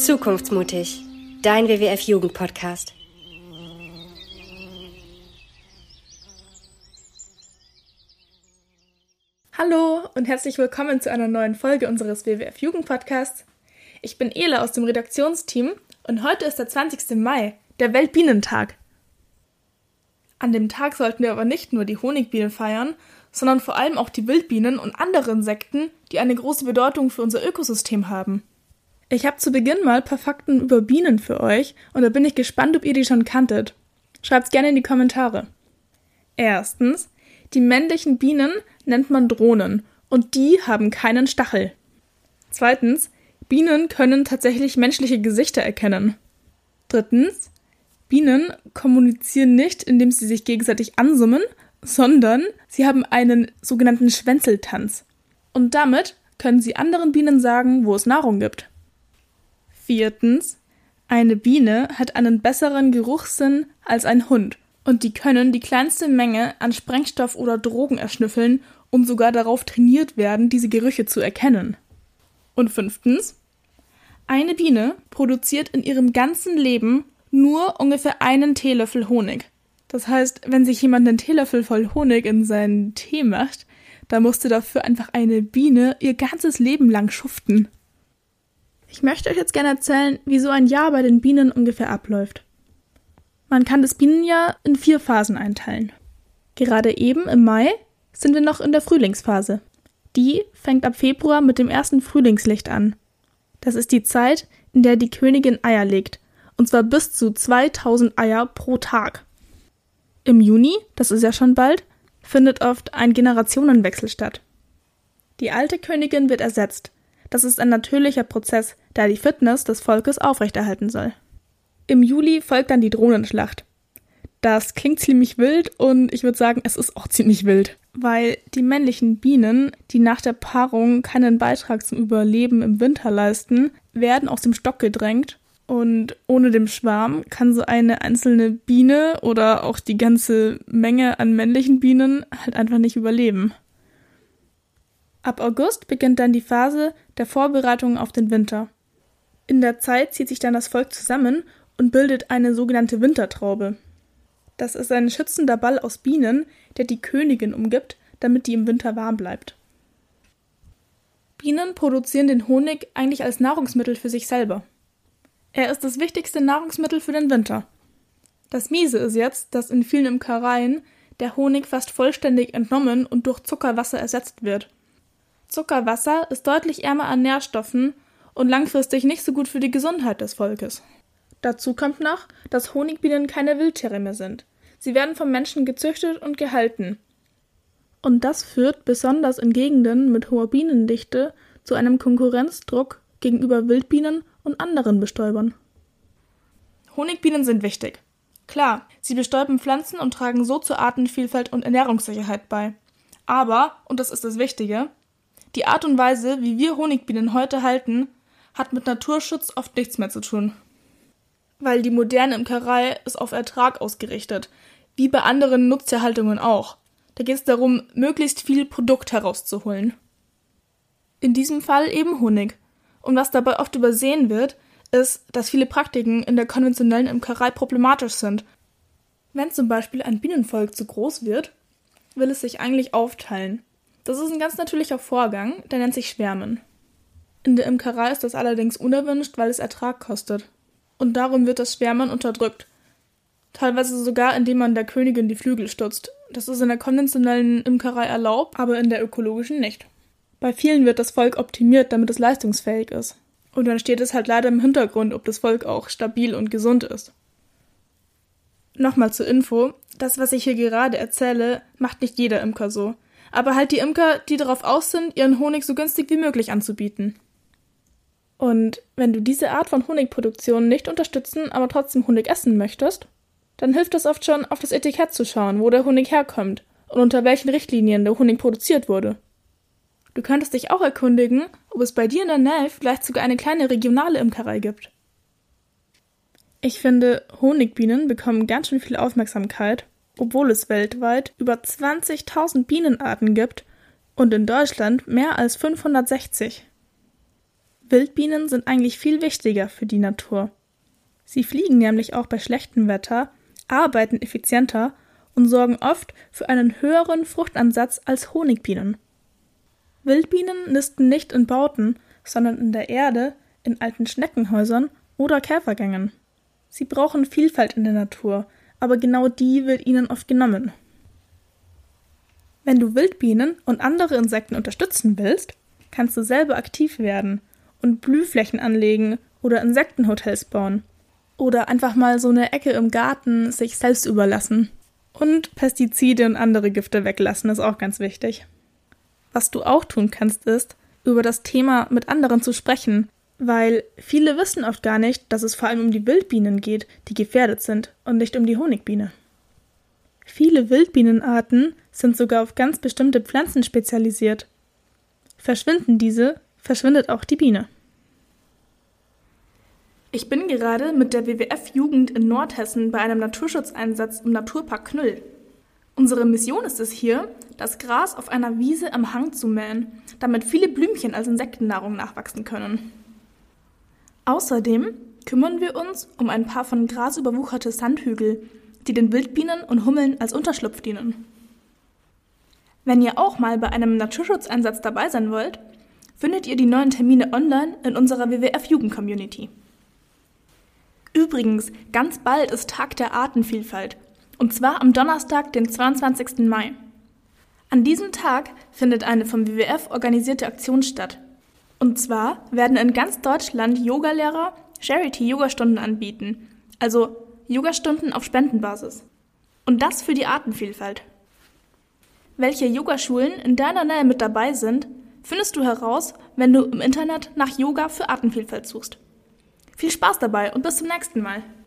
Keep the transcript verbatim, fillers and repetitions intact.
Zukunftsmutig, dein W W F-Jugend-Podcast. Hallo und herzlich willkommen zu einer neuen Folge unseres W W F-Jugend-Podcasts. Ich bin Ela aus dem Redaktionsteam und heute ist der zwanzigste Mai, der Weltbienentag. An dem Tag sollten wir aber nicht nur die Honigbienen feiern, sondern vor allem auch die Wildbienen und andere Insekten, die eine große Bedeutung für unser Ökosystem haben. Ich habe zu Beginn mal ein paar Fakten über Bienen für euch und da bin ich gespannt, ob ihr die schon kanntet. Schreibt's gerne in die Kommentare. Erstens, die männlichen Bienen nennt man Drohnen und die haben keinen Stachel. Zweitens, Bienen können tatsächlich menschliche Gesichter erkennen. Drittens, Bienen kommunizieren nicht, indem sie sich gegenseitig ansummen, sondern sie haben einen sogenannten Schwänzeltanz. Und damit können sie anderen Bienen sagen, wo es Nahrung gibt. Viertens, eine Biene hat einen besseren Geruchssinn als ein Hund und die können die kleinste Menge an Sprengstoff oder Drogen erschnüffeln und sogar darauf trainiert werden, diese Gerüche zu erkennen. Und fünftens, eine Biene produziert in ihrem ganzen Leben nur ungefähr einen Teelöffel Honig. Das heißt, wenn sich jemand einen Teelöffel voll Honig in seinen Tee macht, dann musste dafür einfach eine Biene ihr ganzes Leben lang schuften. Ich möchte euch jetzt gerne erzählen, wie so ein Jahr bei den Bienen ungefähr abläuft. Man kann das Bienenjahr in vier Phasen einteilen. Gerade eben im Mai sind wir noch in der Frühlingsphase. Die fängt ab Februar mit dem ersten Frühlingslicht an. Das ist die Zeit, in der die Königin Eier legt, und zwar bis zu zweitausend Eier pro Tag. Im Juni, das ist ja schon bald, findet oft ein Generationenwechsel statt. Die alte Königin wird ersetzt. Das ist ein natürlicher Prozess, der die Fitness des Volkes aufrechterhalten soll. Im Juli folgt dann die Drohnenschlacht. Das klingt ziemlich wild und ich würde sagen, es ist auch ziemlich wild, weil die männlichen Bienen, die nach der Paarung keinen Beitrag zum Überleben im Winter leisten, werden aus dem Stock gedrängt und ohne den Schwarm kann so eine einzelne Biene oder auch die ganze Menge an männlichen Bienen halt einfach nicht überleben. Ab August beginnt dann die Phase der Vorbereitung auf den Winter. In der Zeit zieht sich dann das Volk zusammen und bildet eine sogenannte Wintertraube. Das ist ein schützender Ball aus Bienen, der die Königin umgibt, damit die im Winter warm bleibt. Bienen produzieren den Honig eigentlich als Nahrungsmittel für sich selber. Er ist das wichtigste Nahrungsmittel für den Winter. Das Miese ist jetzt, dass in vielen Imkereien der Honig fast vollständig entnommen und durch Zuckerwasser ersetzt wird. Zuckerwasser ist deutlich ärmer an Nährstoffen und langfristig nicht so gut für die Gesundheit des Volkes. Dazu kommt noch, dass Honigbienen keine Wildtiere mehr sind. Sie werden vom Menschen gezüchtet und gehalten. Und das führt besonders in Gegenden mit hoher Bienendichte zu einem Konkurrenzdruck gegenüber Wildbienen und anderen Bestäubern. Honigbienen sind wichtig. Klar, sie bestäuben Pflanzen und tragen so zur Artenvielfalt und Ernährungssicherheit bei. Aber, und das ist das Wichtige, die Art und Weise, wie wir Honigbienen heute halten, hat mit Naturschutz oft nichts mehr zu tun. Weil die moderne Imkerei ist auf Ertrag ausgerichtet, wie bei anderen Nutztierhaltungen auch. Da geht es darum, möglichst viel Produkt herauszuholen. In diesem Fall eben Honig. Und was dabei oft übersehen wird, ist, dass viele Praktiken in der konventionellen Imkerei problematisch sind. Wenn zum Beispiel ein Bienenvolk zu groß wird, will es sich eigentlich aufteilen. Das ist ein ganz natürlicher Vorgang, der nennt sich Schwärmen. In der Imkerei ist das allerdings unerwünscht, weil es Ertrag kostet. Und darum wird das Schwärmen unterdrückt. Teilweise sogar, indem man der Königin die Flügel stutzt. Das ist in der konventionellen Imkerei erlaubt, aber in der ökologischen nicht. Bei vielen wird das Volk optimiert, damit es leistungsfähig ist. Und dann steht es halt leider im Hintergrund, ob das Volk auch stabil und gesund ist. Nochmal zur Info, das, was ich hier gerade erzähle, macht nicht jeder Imker so. Aber halt die Imker, die darauf aus sind, ihren Honig so günstig wie möglich anzubieten. Und wenn du diese Art von Honigproduktion nicht unterstützen, aber trotzdem Honig essen möchtest, dann hilft es oft schon, auf das Etikett zu schauen, wo der Honig herkommt und unter welchen Richtlinien der Honig produziert wurde. Du könntest dich auch erkundigen, ob es bei dir in der Nähe vielleicht sogar eine kleine regionale Imkerei gibt. Ich finde, Honigbienen bekommen ganz schön viel Aufmerksamkeit, obwohl es weltweit über zwanzigtausend Bienenarten gibt und in Deutschland mehr als fünfhundertsechzig. Wildbienen sind eigentlich viel wichtiger für die Natur. Sie fliegen nämlich auch bei schlechtem Wetter, arbeiten effizienter und sorgen oft für einen höheren Fruchtansatz als Honigbienen. Wildbienen nisten nicht in Bauten, sondern in der Erde, in alten Schneckenhäusern oder Käfergängen. Sie brauchen Vielfalt in der Natur, aber genau die wird ihnen oft genommen. Wenn du Wildbienen und andere Insekten unterstützen willst, kannst du selber aktiv werden und Blühflächen anlegen oder Insektenhotels bauen. Oder einfach mal so eine Ecke im Garten sich selbst überlassen. Und Pestizide und andere Gifte weglassen, ist auch ganz wichtig. Was du auch tun kannst, ist, über das Thema mit anderen zu sprechen, weil viele wissen oft gar nicht, dass es vor allem um die Wildbienen geht, die gefährdet sind und nicht um die Honigbiene. Viele Wildbienenarten sind sogar auf ganz bestimmte Pflanzen spezialisiert. Verschwinden diese, verschwindet auch die Biene. Ich bin gerade mit der W W F-Jugend in Nordhessen bei einem Naturschutzeinsatz im Naturpark Knüll. Unsere Mission ist es hier, das Gras auf einer Wiese am Hang zu mähen, damit viele Blümchen als Insektennahrung nachwachsen können. Außerdem kümmern wir uns um ein paar von Gras überwucherte Sandhügel, die den Wildbienen und Hummeln als Unterschlupf dienen. Wenn ihr auch mal bei einem Naturschutzeinsatz dabei sein wollt, findet ihr die neuen Termine online in unserer W W F-Jugend-Community. Übrigens, ganz bald ist Tag der Artenvielfalt, und zwar am Donnerstag, den zweiundzwanzigsten Mai. An diesem Tag findet eine vom W W F organisierte Aktion statt. Und zwar werden in ganz Deutschland Yogalehrer Charity-Yogastunden anbieten, also Yogastunden auf Spendenbasis. Und das für die Artenvielfalt. Welche Yogaschulen in deiner Nähe mit dabei sind, findest du heraus, wenn du im Internet nach Yoga für Artenvielfalt suchst. Viel Spaß dabei und bis zum nächsten Mal.